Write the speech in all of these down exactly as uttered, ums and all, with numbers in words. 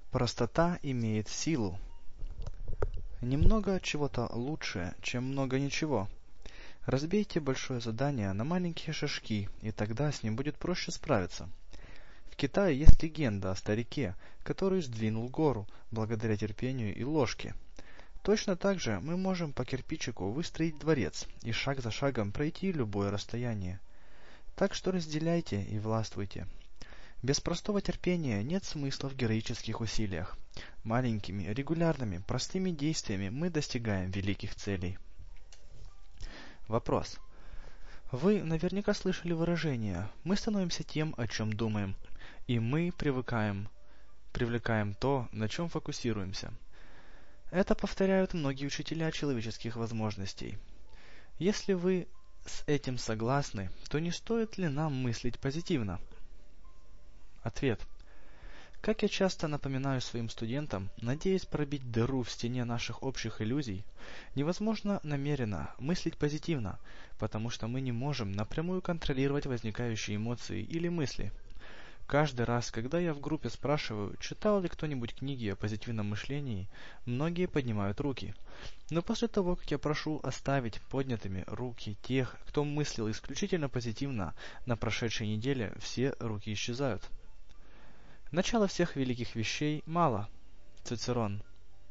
Простота имеет силу. Немного чего-то лучше, чем много ничего. Разбейте большое задание на маленькие шажки, и тогда с ним будет проще справиться. В Китае есть легенда о старике, который сдвинул гору благодаря терпению и ложке. Точно так же мы можем по кирпичику выстроить дворец и шаг за шагом пройти любое расстояние. Так что разделяйте и властвуйте. Без простого терпения нет смысла в героических усилиях. Маленькими, регулярными, простыми действиями мы достигаем великих целей. Вопрос. Вы наверняка слышали выражение «мы становимся тем, о чем думаем», и мы привыкаем, привлекаем то, на чем фокусируемся. Это повторяют многие учителя человеческих возможностей. Если вы с этим согласны, то не стоит ли нам мыслить позитивно? Ответ. Как я часто напоминаю своим студентам, надеясь пробить дыру в стене наших общих иллюзий, невозможно намеренно мыслить позитивно, потому что мы не можем напрямую контролировать возникающие эмоции или мысли. Каждый раз, когда я в группе спрашиваю, читал ли кто-нибудь книги о позитивном мышлении, многие поднимают руки. Но после того, как я прошу оставить поднятыми руки тех, кто мыслил исключительно позитивно, на прошедшей неделе все руки исчезают. Начало всех великих вещей мало. Цицерон.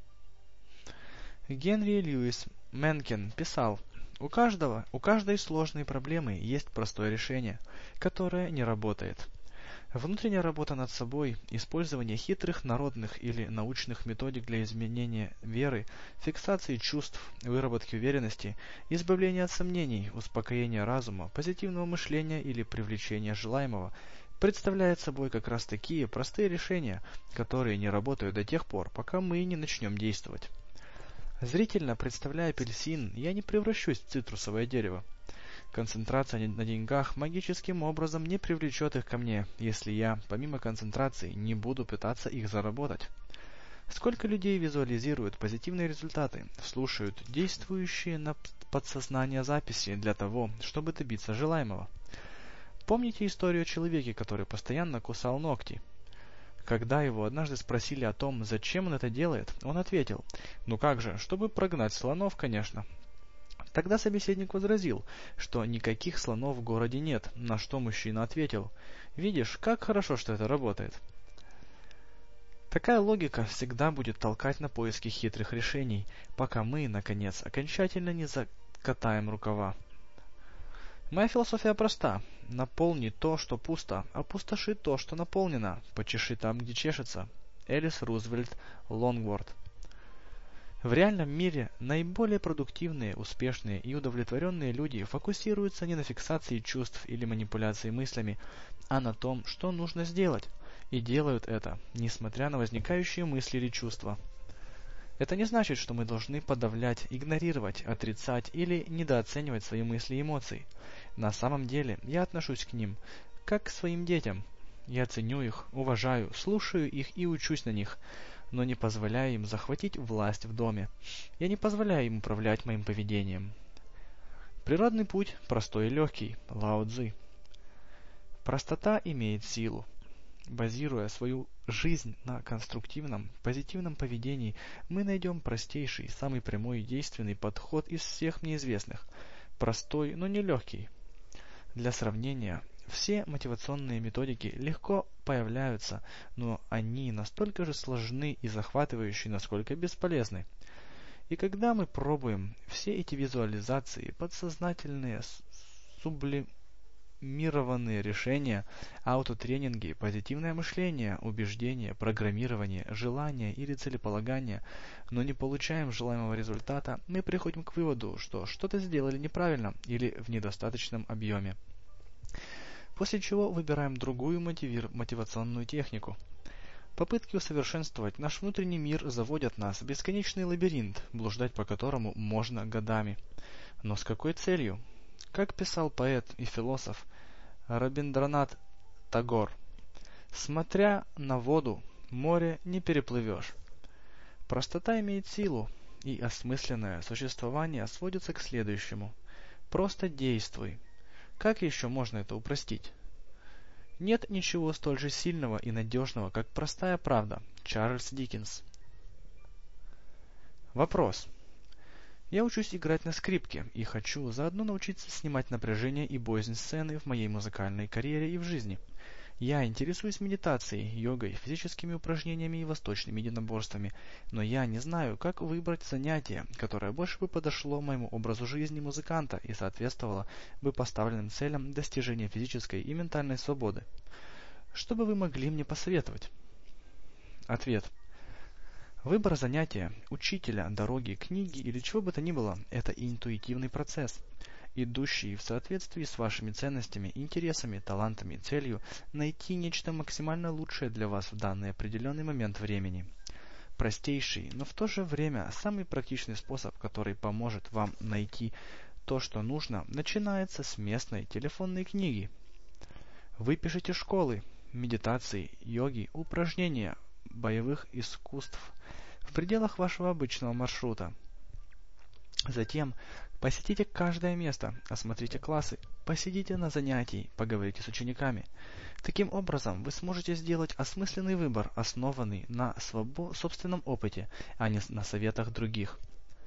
Генри Льюис Менкен писал: «У каждого, у каждой сложной проблемы есть простое решение, которое не работает. Внутренняя работа над собой, использование хитрых народных или научных методик для изменения веры, фиксации чувств, выработки уверенности, избавления от сомнений, успокоения разума, позитивного мышления или привлечения желаемого представляет собой как раз такие простые решения, которые не работают до тех пор, пока мы не начнем действовать. Зрительно представляя апельсин, я не превращусь в цитрусовое дерево. Концентрация на деньгах магическим образом не привлечет их ко мне, если я, помимо концентрации, не буду пытаться их заработать. Сколько людей визуализируют позитивные результаты, слушают действующие на подсознание записи для того, чтобы добиться желаемого. Помните историю о человеке, который постоянно кусал ногти? Когда его однажды спросили о том, зачем он это делает, он ответил: «Ну как же, чтобы прогнать слонов, конечно». Тогда собеседник возразил, что никаких слонов в городе нет, на что мужчина ответил: «Видишь, как хорошо, что это работает». Такая логика всегда будет толкать на поиски хитрых решений, пока мы, наконец, окончательно не закатаем рукава. Моя философия проста. Наполни то, что пусто, опустоши то, что наполнено, почеши там, где чешется. Элис Рузвельт Лонгворд. В реальном мире наиболее продуктивные, успешные и удовлетворенные люди фокусируются не на фиксации чувств или манипуляции мыслями, а на том, что нужно сделать, и делают это, несмотря на возникающие мысли или чувства. Это не значит, что мы должны подавлять, игнорировать, отрицать или недооценивать свои мысли и эмоции. На самом деле, я отношусь к ним как к своим детям. Я ценю их, уважаю, слушаю их и учусь на них, но не позволяю им захватить власть в доме. Я не позволяю им управлять моим поведением. Природный путь простой и легкий. Лао Цзы. Простота имеет силу. Базируя свою жизнь на конструктивном, позитивном поведении, мы найдем простейший, самый прямой и действенный подход из всех мне известных. Простой, но не легкий. Для сравнения, все мотивационные методики легко появляются, но они настолько же сложны и захватывающие, насколько бесполезны. И когда мы пробуем все эти визуализации, подсознательные, сублимированные решения, аутотренинги, позитивное мышление, убеждения, программирование, желания или целеполагание, но не получаем желаемого результата, мы приходим к выводу, что что-то сделали неправильно или в недостаточном объеме. После чего выбираем другую мотивир... мотивационную технику. Попытки усовершенствовать наш внутренний мир заводят нас в бесконечный лабиринт, блуждать по которому можно годами. Но с какой целью? Как писал поэт и философ Рабиндранат Тагор: «Смотря на воду, море не переплывешь». Простота имеет силу, и осмысленное существование сводится к следующему. Просто действуй. Как еще можно это упростить? Нет ничего столь же сильного и надежного, как простая правда. Чарльз Диккенс. Вопрос. Я учусь играть на скрипке и хочу заодно научиться снимать напряжение и боязнь сцены в моей музыкальной карьере и в жизни. Я интересуюсь медитацией, йогой, физическими упражнениями и восточными единоборствами, но я не знаю, как выбрать занятие, которое больше бы подошло моему образу жизни музыканта и соответствовало бы поставленным целям достижения физической и ментальной свободы. Что бы вы могли мне посоветовать? Ответ. Выбор занятия, учителя, дороги, книги или чего бы то ни было – это интуитивный процесс, идущий в соответствии с вашими ценностями, интересами, талантами и целью найти нечто максимально лучшее для вас в данный определенный момент времени. Простейший, но в то же время самый практичный способ, который поможет вам найти то, что нужно, начинается с местной телефонной книги. Вы пишете школы, медитации, йоги, упражнения, боевых искусств в пределах вашего обычного маршрута. Затем посетите каждое место, осмотрите классы, посидите на занятии, поговорите с учениками. Таким образом, вы сможете сделать осмысленный выбор, основанный на свобо- собственном опыте, а не на советах других.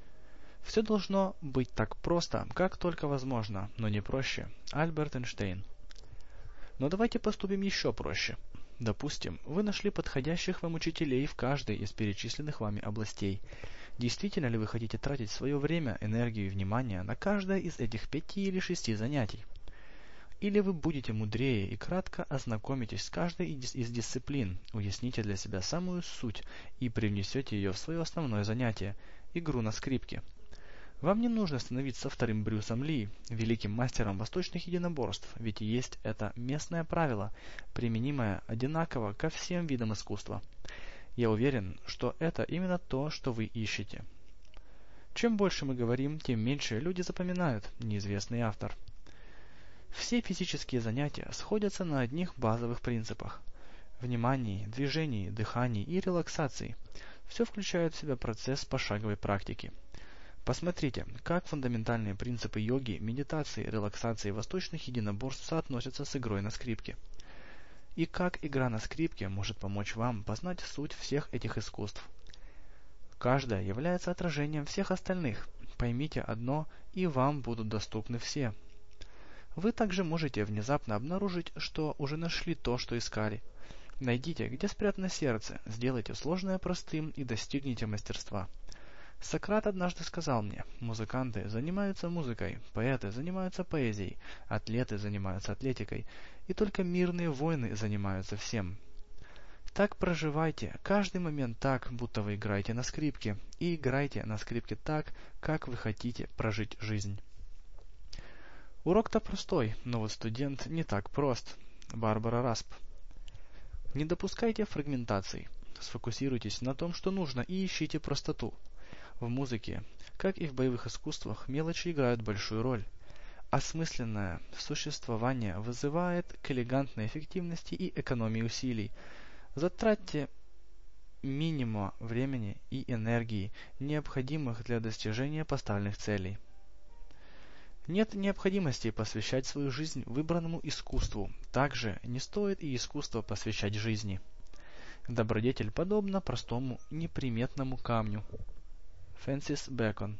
Все должно быть так просто, как только возможно, но не проще. Альберт Эйнштейн. Но давайте поступим еще проще. Допустим, вы нашли подходящих вам учителей в каждой из перечисленных вами областей. Действительно ли вы хотите тратить свое время, энергию и внимание на каждое из этих пяти или шести занятий? Или вы будете мудрее и кратко ознакомитесь с каждой из, из дисциплин, уясните для себя самую суть и привнесете ее в свое основное занятие – игру на скрипке. Вам не нужно становиться вторым Брюсом Ли, великим мастером восточных единоборств, ведь есть это местное правило, применимое одинаково ко всем видам искусства. Я уверен, что это именно то, что вы ищете. Чем больше мы говорим, тем меньше люди запоминают неизвестный автор. Все физические занятия сходятся на одних базовых принципах – внимании, движении, дыхании и релаксации. Все включает в себя процесс пошаговой практики. Посмотрите, как фундаментальные принципы йоги, медитации, релаксации и восточных единоборств соотносятся с игрой на скрипке. И как игра на скрипке может помочь вам познать суть всех этих искусств. Каждая является отражением всех остальных. Поймите одно, и вам будут доступны все. Вы также можете внезапно обнаружить, что уже нашли то, что искали. Найдите, где спрятано сердце, сделайте сложное простым и достигните мастерства. Сократ однажды сказал мне: музыканты занимаются музыкой, поэты занимаются поэзией, атлеты занимаются атлетикой, и только мирные воины занимаются всем. Так проживайте каждый момент так, будто вы играете на скрипке, и играйте на скрипке так, как вы хотите прожить жизнь. Урок-то простой, но вот студент не так прост. Барбара Расп. Не допускайте фрагментаций. Сфокусируйтесь на том, что нужно, и ищите простоту. В музыке, как и в боевых искусствах, мелочи играют большую роль. Осмысленное существование вызывает к элегантной эффективности и экономии усилий. Затратьте минимум времени и энергии, необходимых для достижения поставленных целей. Нет необходимости посвящать свою жизнь выбранному искусству, также не стоит и искусство посвящать жизни. Добродетель подобна простому неприметному камню. Фрэнсис Бэкон.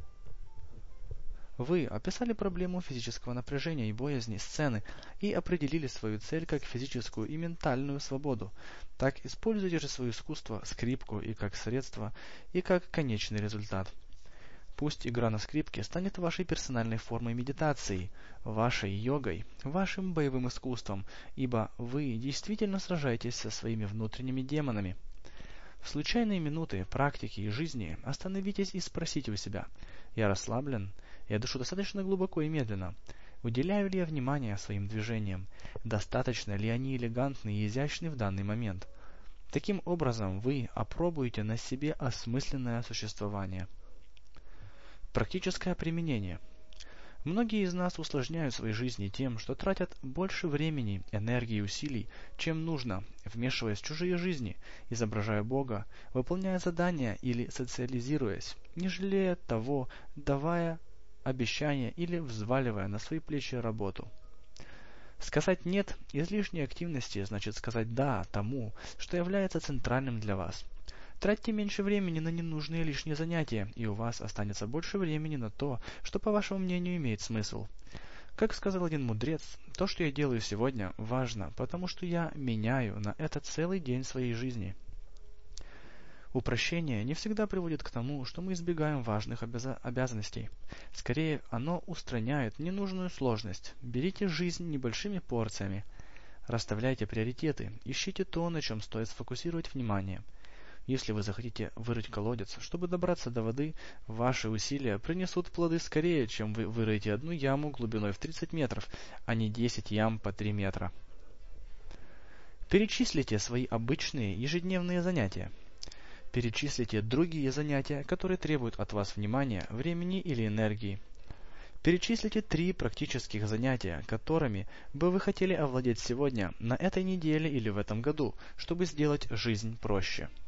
Вы описали проблему физического напряжения и боязни сцены и определили свою цель как физическую и ментальную свободу. Так используйте же свое искусство, скрипку, и как средство, и как конечный результат. Пусть игра на скрипке станет вашей персональной формой медитации, вашей йогой, вашим боевым искусством, ибо вы действительно сражаетесь со своими внутренними демонами. В случайные минуты практики и жизни остановитесь и спросите у себя: я расслаблен? Я дышу достаточно глубоко и медленно? Уделяю ли я внимание своим движениям? Достаточно ли они элегантны и изящны в данный момент? Таким образом, вы опробуете на себе осмысленное существование. Практическое применение. Многие из нас усложняют свои жизни тем, что тратят больше времени, энергии и усилий, чем нужно, вмешиваясь в чужие жизни, изображая Бога, выполняя задания или социализируясь, не жалея того, давая обещания или взваливая на свои плечи работу. Сказать «нет» излишней активности значит сказать «да» тому, что является центральным для вас. Тратьте меньше времени на ненужные лишние занятия, и у вас останется больше времени на то, что, по вашему мнению, имеет смысл. Как сказал один мудрец, то, что я делаю сегодня, важно, потому что я меняю на это целый день своей жизни. Упрощение не всегда приводит к тому, что мы избегаем важных обяза- обязанностей. Скорее, оно устраняет ненужную сложность. Берите жизнь небольшими порциями. Расставляйте приоритеты, ищите то, на чем стоит сфокусировать внимание. Если вы захотите вырыть колодец, чтобы добраться до воды, ваши усилия принесут плоды скорее, чем вы выроете одну яму глубиной в тридцать метров, а не десять ям по три метра. Перечислите свои обычные ежедневные занятия. Перечислите другие занятия, которые требуют от вас внимания, времени или энергии. Перечислите три практических занятия, которыми бы вы хотели овладеть сегодня, на этой неделе или в этом году, чтобы сделать жизнь проще.